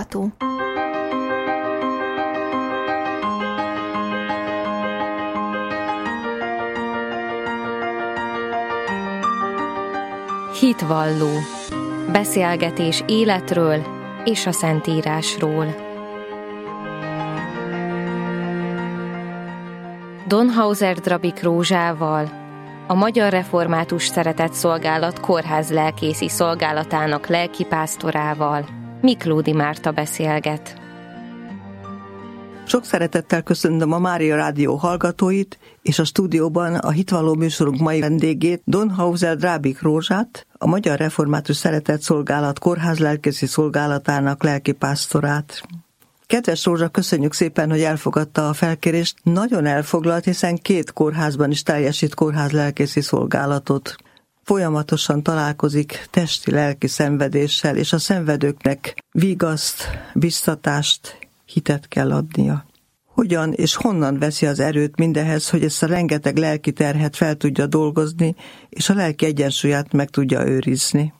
hallgató. Hitvalló. Beszélgetés életről és a Szentírásról. Donhauser Drabik Rózsával, a Magyar Református Szeretetszolgálat kórház lelkészi szolgálatának lelkipásztorával Miklódi Márta beszélget. Sok szeretettel köszöntöm a Mária Rádió hallgatóit, és a stúdióban a Hitvalló műsorunk mai vendégét, Donhauser Drabik Rózsát, a Magyar Református Szeretetszolgálat kórház lelkészi szolgálatának lelkipásztorát. Kedves Rózsa, köszönjük szépen, hogy elfogadta a felkérést. Nagyon elfoglalt, hiszen 2 kórházban is teljesít kórház lelkészi szolgálatot. Folyamatosan találkozik testi-lelki szenvedéssel, és a szenvedőknek vigaszt, biztatást, hitet kell adnia. Hogyan és honnan veszi az erőt mindehez, hogy ezt a rengeteg lelki terhet fel tudja dolgozni, és a lelki egyensúlyát meg tudja őrizni?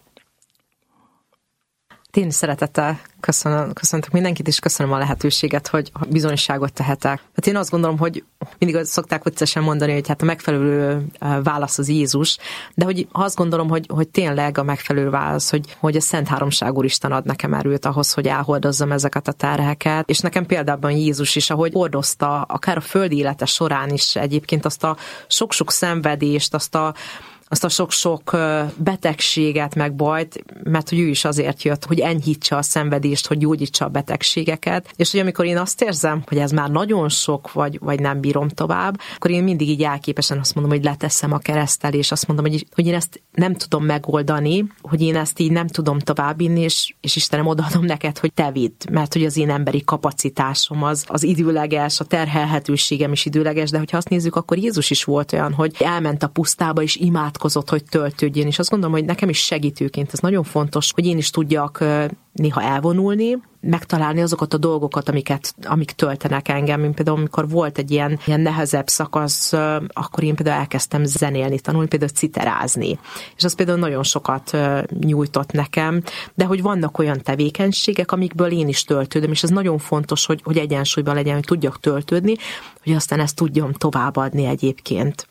Én szeretettel köszöntök mindenkit, és köszönöm a lehetőséget, hogy bizonyságot tehetek. Hát én azt gondolom, hogy mindig szokták viccesen mondani, hogy hát a megfelelő válasz az Jézus, de hogy azt gondolom, hogy tényleg a megfelelő válasz, hogy a Szent Háromság Úristen ad nekem erőt ahhoz, hogy elhordozzam ezeket a terheket, és nekem példában Jézus is, ahogy hordozta, akár a földi élete során is egyébként azt a sok-sok szenvedést, azt a sok-sok betegséget, meg bajt, mert hogy ő is azért jött, hogy enyhítse a szenvedést, hogy gyógyítsa a betegségeket, és hogy amikor én azt érzem, hogy ez már nagyon sok, vagy nem bírom tovább, akkor én mindig így elképesen azt mondom, hogy leteszem a keresztel, és azt mondom, hogy én ezt nem tudom megoldani, hogy én ezt így nem tudom továbbvinni, és Istenem, odaadom neked, hogy te vidd, mert hogy az én emberi kapacitásom az időleges, a terhelhetőségem is időleges, de hogyha azt nézzük, akkor Jézus is volt olyan, hogy elment a pusztába, és imádkozott, hogy töltődjön, és azt gondolom, hogy nekem is segítőként ez nagyon fontos, hogy én is tudjak néha elvonulni, megtalálni azokat a dolgokat, amik töltenek engem. Mint például, amikor volt egy ilyen nehezebb szakasz, akkor én például elkezdtem zenélni, tanulni, például citerázni. És az például nagyon sokat nyújtott nekem, de hogy vannak olyan tevékenységek, amikből én is töltődöm, és ez nagyon fontos, hogy egyensúlyban legyen, hogy tudjak töltődni, hogy aztán ezt tudjam továbbadni egyébként.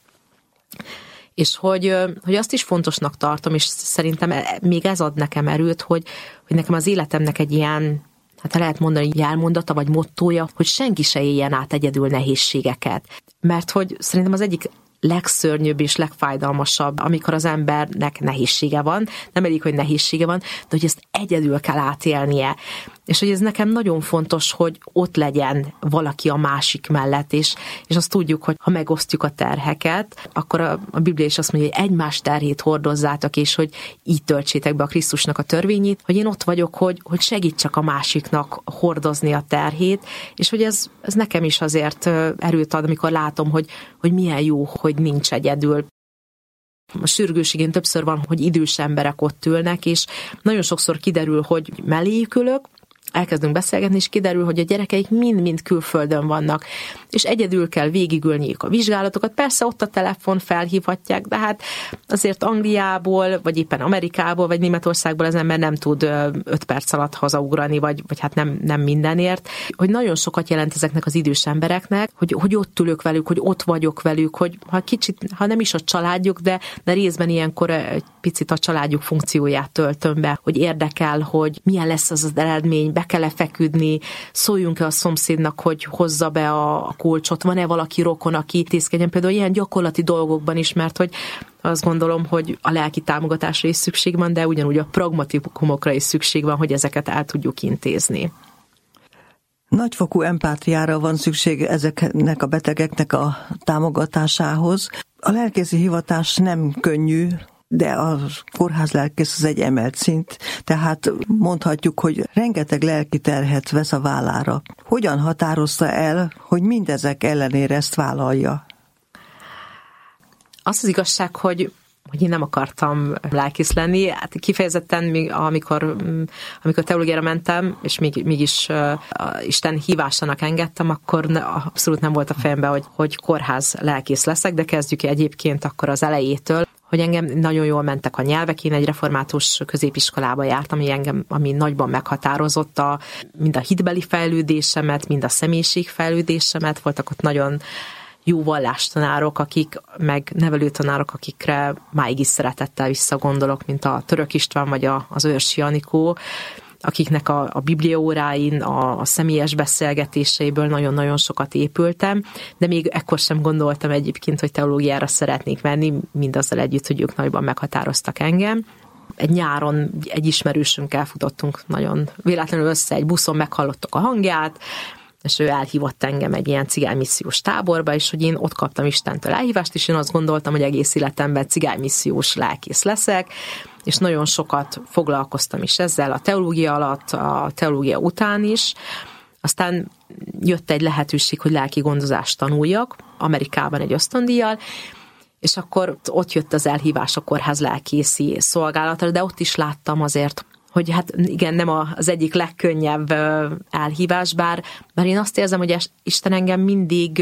És hogy azt is fontosnak tartom, és szerintem még ez ad nekem erőt, hogy nekem az életemnek egy ilyen, hát lehet mondani, jelmondata vagy mottója, hogy senki se éljen át egyedül nehézségeket. Mert hogy szerintem az egyik legszörnyűbb és legfájdalmasabb, amikor az embernek nehézsége van, nem elég, hogy nehézsége van, de hogy ezt egyedül kell átélnie. És hogy ez nekem nagyon fontos, hogy ott legyen valaki a másik mellett, és azt tudjuk, hogy ha megosztjuk a terheket, akkor a Biblia is azt mondja, hogy egymás terhét hordozzátok, és hogy így töltsétek be a Krisztusnak a törvényét, hogy én ott vagyok, hogy segítsek a másiknak hordozni a terhét, és hogy ez nekem is azért erőt ad, amikor látom, hogy milyen jó, hogy nincs egyedül. A sürgőségén többször van, hogy idős emberek ott ülnek, és nagyon sokszor kiderül, hogy melléjük ülök, elkezdünk beszélgetni, és kiderül, hogy a gyerekeik mind-mind külföldön vannak, és egyedül kell végigülniük a vizsgálatokat. Persze ott a telefon felhívhatják, de hát azért Angliából, vagy éppen Amerikából, vagy Németországból az ember nem tud 5 perc alatt hazaugrani, vagy hát nem mindenért. Hogy nagyon sokat jelent ezeknek az idős embereknek, hogy ott ülök velük, hogy ott vagyok velük, hogy ha nem is a családjuk, de részben ilyenkor egy picit a családjuk funkcióját töltöm be, hogy érdekel, hogy milyen lesz az eredmény, be kell-e feküdni, szóljunk-e a szomszédnak, hogy hozza be a kulcsot, van-e valaki rokon, aki intézkedjen, például ilyen gyakorlati dolgokban is, mert hogy azt gondolom, hogy a lelki támogatásra is szükség van, de ugyanúgy a pragmatikumokra is szükség van, hogy ezeket el tudjuk intézni. Nagyfokú empátiára van szükség ezeknek a betegeknek a támogatásához. A lelkészi hivatás nem könnyű, de a kórházlelkész az egy emelt szint, tehát mondhatjuk, hogy rengeteg lelki terhet vesz a vállára. Hogyan határozta el, hogy mindezek ellenére ezt vállalja? Az igazság, hogy én nem akartam lelkész lenni. Hát kifejezetten, amikor teológiára mentem, és mégis Isten hívásának engedtem, akkor abszolút nem volt a fejemben, hogy kórház lelkész leszek, de kezdjük egyébként akkor az elejétől, hogy engem nagyon jól mentek a nyelvek. Én egy református középiskolába jártam, ami nagyban meghatározott mind a hitbeli fejlődésemet, mind a személyiségfejlődésemet. Voltak ott nagyon jó vallástanárok, meg nevelőtanárok, akikre máig is szeretettel visszagondolok, mint a Török István vagy az Őrsi Anikó, akiknek a bibliaóráin, a személyes beszélgetéseiből nagyon-nagyon sokat épültem, de még ekkor sem gondoltam egyébként, hogy teológiára szeretnék menni, mindazzal együtt, hogy ők nagyban meghatároztak engem. Egy nyáron egy ismerősünkkel futottunk nagyon véletlenül össze, egy buszon meghallottak a hangját, és ő elhívott engem egy ilyen cigánymissziós táborba, és hogy én ott kaptam Istentől elhívást, és én azt gondoltam, hogy egész életemben cigánymissziós lelkész leszek, és nagyon sokat foglalkoztam is ezzel a teológia alatt, a teológia után is. Aztán jött egy lehetőség, hogy lelki gondozást tanuljak, Amerikában egy ösztöndíjjal, és akkor ott jött az elhívás a kórház lelkészi szolgálatra, de ott is láttam azért, hogy hát igen, nem az egyik legkönnyebb elhívás, bár én azt érzem, hogy Isten engem mindig,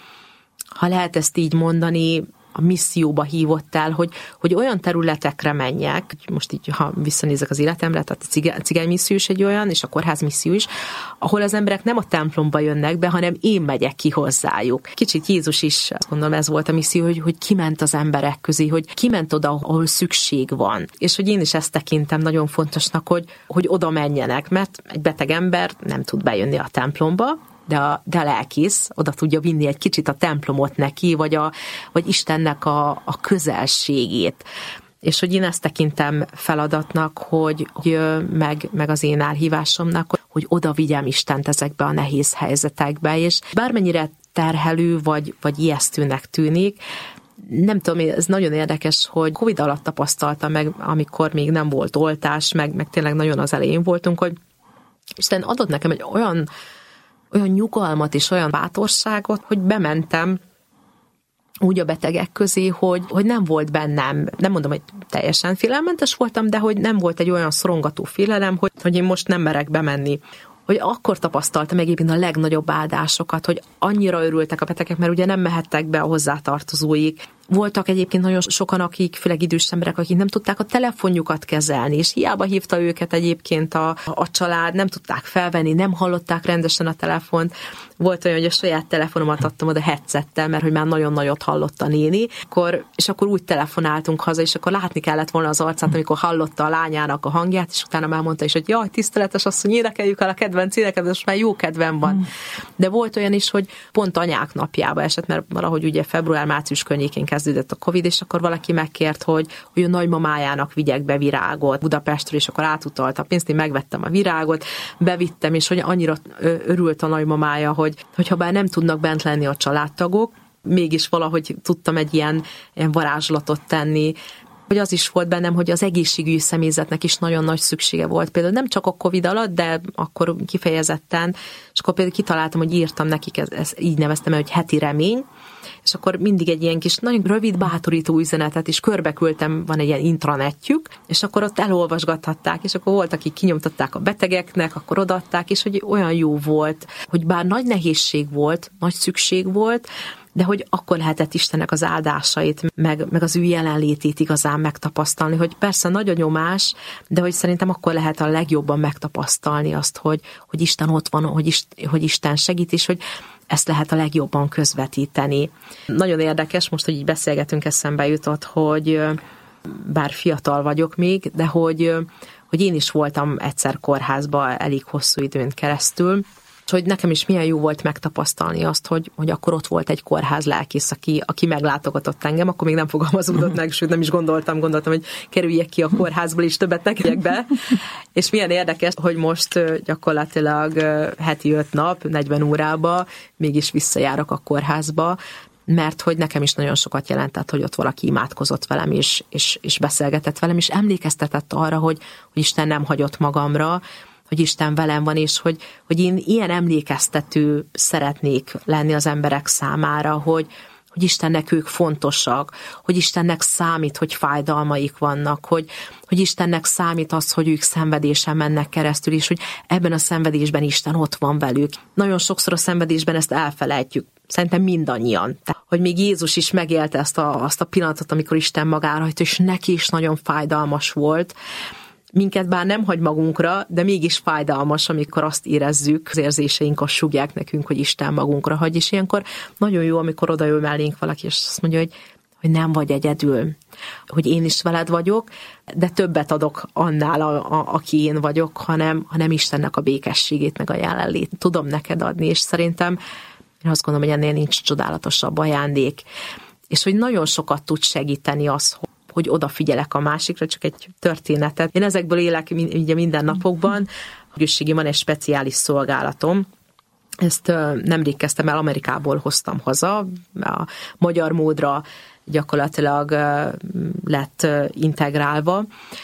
ha lehet ezt így mondani, a misszióba hívott el, hogy olyan területekre menjek, most így, ha visszanézek az életemre, tehát a cigánymisszió is egy olyan, és a kórház misszió is, ahol az emberek nem a templomba jönnek be, hanem én megyek ki hozzájuk. Kicsit Jézus is, azt gondolom, ez volt a misszió, hogy kiment az emberek közé, hogy kiment oda, ahol szükség van. És hogy én is ezt tekintem nagyon fontosnak, hogy oda menjenek, mert egy beteg ember nem tud bejönni a templomba, de a lelkész oda tudja vinni egy kicsit a templomot neki, vagy Istennek a közelségét. És hogy én ezt tekintem feladatnak, hogy meg az én elhívásomnak, hogy oda vigyem Istent ezekbe a nehéz helyzetekbe, és bármennyire terhelő vagy ijesztőnek tűnik, nem tudom, ez nagyon érdekes, hogy Covid alatt tapasztaltam meg, amikor még nem volt oltás, meg tényleg nagyon az elején voltunk, hogy Isten adott nekem egy olyan nyugalmat és olyan bátorságot, hogy bementem úgy a betegek közé, hogy nem volt bennem, nem mondom, hogy teljesen félelmentes voltam, de hogy nem volt egy olyan szorongató félelem, hogy én most nem merek bemenni. Hogy akkor tapasztaltam egyébként a legnagyobb áldásokat, hogy annyira örültek a betegek, mert ugye nem mehettek be a hozzátartozóik. Voltak egyébként nagyon sokan, akik, főleg idős emberek, akik nem tudták a telefonjukat kezelni, és hiába hívta őket egyébként a család, nem tudták felvenni, nem hallották rendesen a telefont. Volt olyan, hogy a saját telefonomat adtam oda headsettel, mert hogy már nagyon nagyot hallott a néni, és akkor úgy telefonáltunk haza, és akkor látni kellett volna az arcát, amikor hallotta a lányának a hangját, és utána már mondta is, hogy jaj, tiszteletes asszony, énekeljük el a kedvenc éneket, most már jó kedvem van. De volt olyan is, hogy pont anyák napjába esett, mert valahogy ugye február-március környékén kezdődött a Covid, és akkor valaki megkért, hogy a nagymamájának vigyek be virágot Budapestről, és akkor átutalta a pénzt, én megvettem a virágot, bevittem, és hogy annyira örült a nagymamája, hogy ha bár nem tudnak bent lenni a családtagok, mégis valahogy tudtam egy ilyen varázslatot tenni, hogy az is volt bennem, hogy az egészségügyi személyzetnek is nagyon nagy szüksége volt. Például nem csak a Covid alatt, de akkor kifejezetten, és akkor például kitaláltam, hogy írtam nekik, ezt így neveztem el, hogy heti remény, és akkor mindig egy ilyen kis nagyon rövid, bátorító üzenetet is körbeküldtem, van egy ilyen intranetjük, és akkor ott elolvasgathatták, és akkor volt, akik kinyomtatták a betegeknek, akkor odaadták, és hogy olyan jó volt, hogy bár nagy nehézség volt, nagy szükség volt, de hogy akkor lehetett Istennek az áldásait, meg az ő jelenlétét igazán megtapasztalni, hogy persze nagy a nyomás, de hogy szerintem akkor lehet a legjobban megtapasztalni azt, hogy Isten ott van, hogy Isten segít, és hogy ezt lehet a legjobban közvetíteni. Nagyon érdekes, most, hogy így beszélgetünk, eszembe jutott, hogy bár fiatal vagyok még, de hogy én is voltam egyszer kórházba elég hosszú időn keresztül, hogy nekem is milyen jó volt megtapasztalni azt, hogy akkor ott volt egy kórház lelkész, aki meglátogatott engem, akkor még nem fogalmazódott meg, sőt nem is gondoltam, hogy kerüljek ki a kórházból, és többet ne kerüljek be. És milyen érdekes, hogy most gyakorlatilag heti 5 nap, 40 órába mégis visszajárok a kórházba, mert hogy nekem is nagyon sokat jelentett, hogy ott valaki imádkozott velem, és beszélgetett velem, és emlékeztetett arra, hogy Isten nem hagyott magamra, hogy Isten velem van, és hogy én ilyen emlékeztető szeretnék lenni az emberek számára, hogy Istennek ők fontosak, hogy Istennek számít, hogy fájdalmaik vannak, hogy Istennek számít az, hogy ők szenvedésen mennek keresztül, és hogy ebben a szenvedésben Isten ott van velük. Nagyon sokszor a szenvedésben ezt elfelejtjük. szerintem mindannyian. Tehát, hogy még Jézus is megélte azt a pillanatot, amikor Isten magára hagyta, és neki is nagyon fájdalmas volt. Minket bár nem hagy magunkra, de mégis fájdalmas, amikor azt érezzük, az érzéseink azt sugják nekünk, hogy Isten magunkra hagy, és ilyenkor nagyon jó, amikor odajöjj mellénk valaki, és azt mondja, hogy nem vagy egyedül, hogy én is veled vagyok, de többet adok annál, aki én vagyok, hanem Istennek a békességét, meg a jelenlét tudom neked adni, és szerintem én azt gondolom, hogy ennél nincs csodálatosabb ajándék, és hogy nagyon sokat tud segíteni az, hogy odafigyelek a másikra, csak egy történetet. Én ezekből élek ugye minden napokban. Van egy speciális szolgálatom, ezt nemrég kezdtem el, Amerikából hoztam haza, a magyar módra gyakorlatilag lett integrálva,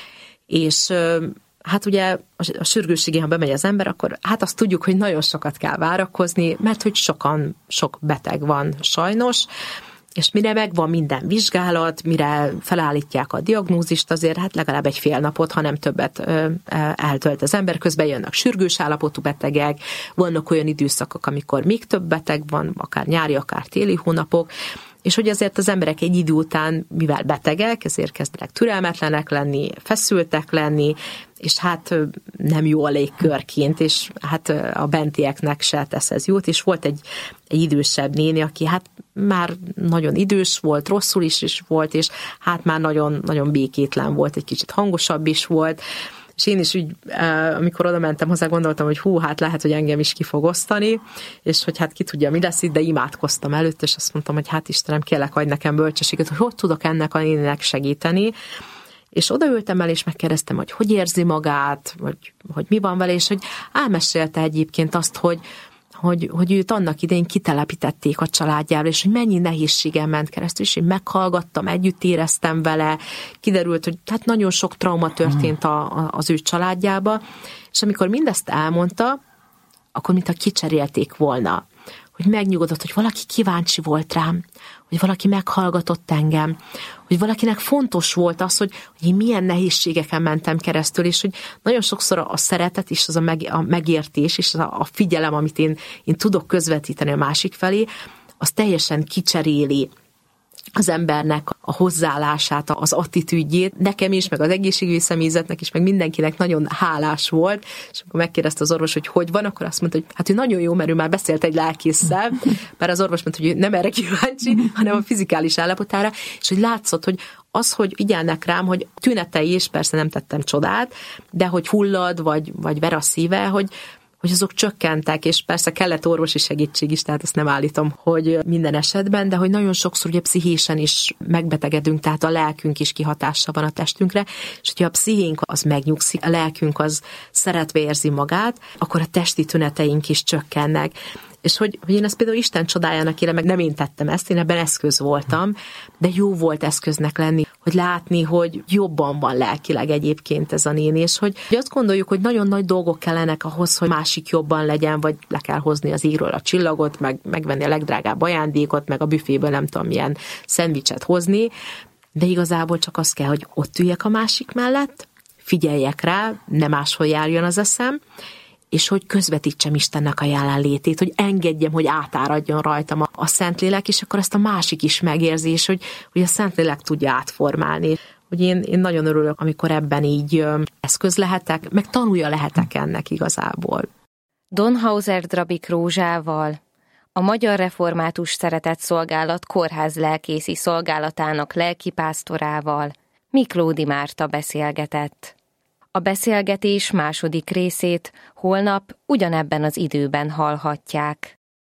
és hát ugye a sürgősségén, ha bemegy az ember, akkor hát azt tudjuk, hogy nagyon sokat kell várakozni, mert hogy sok beteg van sajnos, és mire megvan minden vizsgálat, mire felállítják a diagnózist, azért hát legalább egy fél napot, hanem többet eltölt az ember. Közben jönnek sürgős állapotú betegek, vannak olyan időszakok, amikor még több beteg van, akár nyári, akár téli hónapok, és hogy azért az emberek egy idő után, mivel betegek, ezért kezdenek türelmetlenek lenni, feszültek lenni, és hát nem jó a légkörként, és hát a bentieknek se tesz ez jót, és volt egy idősebb néni, aki hát már nagyon idős volt, rosszul is volt, és hát már nagyon, nagyon békétlen volt, egy kicsit hangosabb is volt, és én is úgy, amikor oda mentem hozzá, gondoltam, hogy hát lehet, hogy engem is ki fog osztani, és hogy hát ki tudja, mi lesz itt, de imádkoztam előtt, és azt mondtam, hogy hát Istenem, kérlek, adj nekem bölcsességet, hogy tudok ennek a néninek segíteni. És odaültem el, és megkérdeztem, hogy érzi magát, hogy mi van vele, és hogy elmesélte egyébként azt, hogy őt annak idején kitelepítették a családjára, és hogy mennyi nehézségen ment keresztül, és én meghallgattam, együtt éreztem vele, kiderült, hogy hát nagyon sok trauma történt az ő családjába, és amikor mindezt elmondta, akkor mintha kicserélték volna, hogy megnyugodott, hogy valaki kíváncsi volt rám, hogy valaki meghallgatott engem, hogy valakinek fontos volt az, hogy én milyen nehézségeken mentem keresztül, és hogy nagyon sokszor a szeretet és az a megértés és a figyelem, amit én tudok közvetíteni a másik felé, az teljesen kicseréli az embernek a hozzáállását, az attitűdjét. Nekem is, meg az egészségügyi személyzetnek is, meg mindenkinek nagyon hálás volt, és amikor megkérdezte az orvos, hogy van, akkor azt mondta, hogy hát ő nagyon jó, mert ő már beszélt egy lelkésszel, mert az orvos mondta, hogy ő nem erre kíváncsi, hanem a fizikális állapotára, és hogy látszott, hogy az, hogy figyelnek rám, hogy tünetei, és persze nem tettem csodát, de hogy hullad, vagy ver a szíve, hogy azok csökkentek, és persze kellett orvosi segítség is, tehát azt nem állítom, hogy minden esetben, de hogy nagyon sokszor ugye pszichésen is megbetegedünk, tehát a lelkünk is kihatással van a testünkre, és hogyha a pszichénk az megnyugszik, a lelkünk az szeretve érzi magát, akkor a testi tüneteink is csökkennek. És hogy én ezt például Isten csodájának élem, meg nem én tettem ezt, én ebben eszköz voltam, de jó volt eszköznek lenni, hogy látni, hogy jobban van lelkileg egyébként ez a néni, és hogy azt gondoljuk, hogy nagyon nagy dolgok kellenek ahhoz, hogy másik jobban legyen, vagy le kell hozni az égről a csillagot, megvenni a legdrágább ajándékot, meg a büféből nem tudom milyen szendvicset hozni, de igazából csak az kell, hogy ott üljek a másik mellett, figyeljek rá, ne máshol járjon az eszem, és hogy közvetítsem Istennek a jelenlétét, hogy engedjem, hogy átáradjon rajtam a Szentlélek, és akkor ezt a másik is megérzi, és hogy a Szentlélek tudja átformálni. Hogy én nagyon örülök, amikor ebben így eszköz lehetek, meg tanulja lehetek ennek igazából. Donhauser Drabik Rózsával, a Magyar Református Szeretetszolgálat kórház lelkészi szolgálatának lelkipásztorával Miklódi Márta beszélgetett. A beszélgetés második részét holnap ugyanebben az időben hallhatják.